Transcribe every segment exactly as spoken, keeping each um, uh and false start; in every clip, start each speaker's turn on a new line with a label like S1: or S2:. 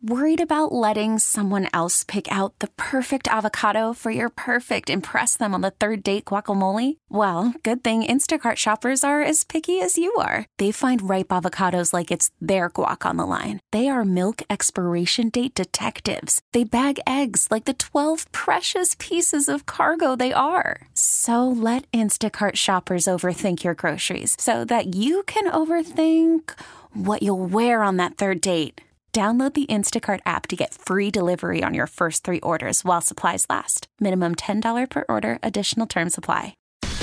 S1: Worried about letting someone else pick out the perfect avocado for your perfect impress them on the third date guacamole? Well, good thing Instacart shoppers are as picky as you are. They find ripe avocados like it's their guac on the line. They are milk expiration date detectives. They bag eggs like the twelve precious pieces of cargo they are. So let Instacart shoppers overthink your groceries so that you can overthink what you'll wear on that third date. Download the Instacart app to get free delivery on your first three orders while supplies last. Minimum ten dollars per order. Additional terms apply.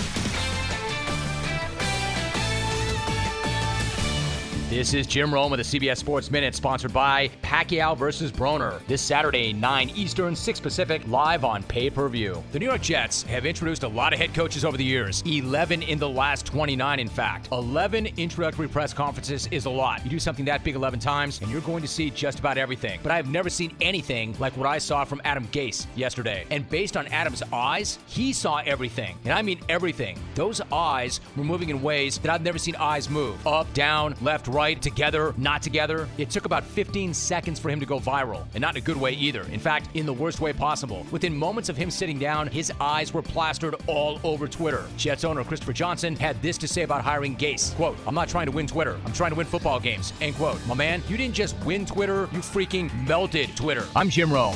S2: This is Jim Rome with the C B S Sports Minute, sponsored by Pacquiao versus Broner. This Saturday, nine Eastern, six Pacific, live on pay-per-view. The New York Jets have introduced a lot of head coaches over the years. eleven in the last twenty-nine, in fact. eleven introductory press conferences is a lot. You do something that big eleven times, and you're going to see just about everything. But I have never seen anything like what I saw from Adam Gase yesterday. And based on Adam's eyes, he saw everything. And I mean everything. Those eyes were moving in ways that I've never seen eyes move. Up, down, left, right. Right, together, not together. It took about fifteen seconds for him to go viral, and not in a good way either. In fact, in the worst way possible. Within moments of him sitting down, his eyes were plastered all over Twitter. Jets owner Christopher Johnson had this to say about hiring Gase. Quote, "I'm not trying to win Twitter. I'm trying to win football games." End quote. My man, you didn't just win Twitter, you freaking melted Twitter. I'm Jim Rome.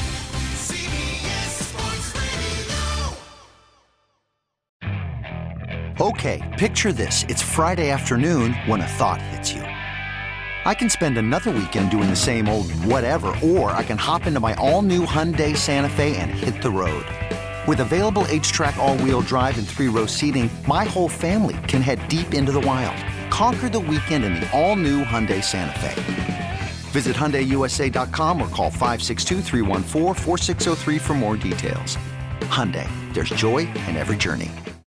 S3: Okay, picture this. It's Friday afternoon when a thought hits you. I can spend another weekend doing the same old whatever, or I can hop into my all-new Hyundai Santa Fe and hit the road. With available H-Track all-wheel drive and three-row seating, my whole family can head deep into the wild. Conquer the weekend in the all-new Hyundai Santa Fe. Visit Hyundai U S A dot com or call five six two, three one four, four six zero three for more details. Hyundai, there's joy in every journey.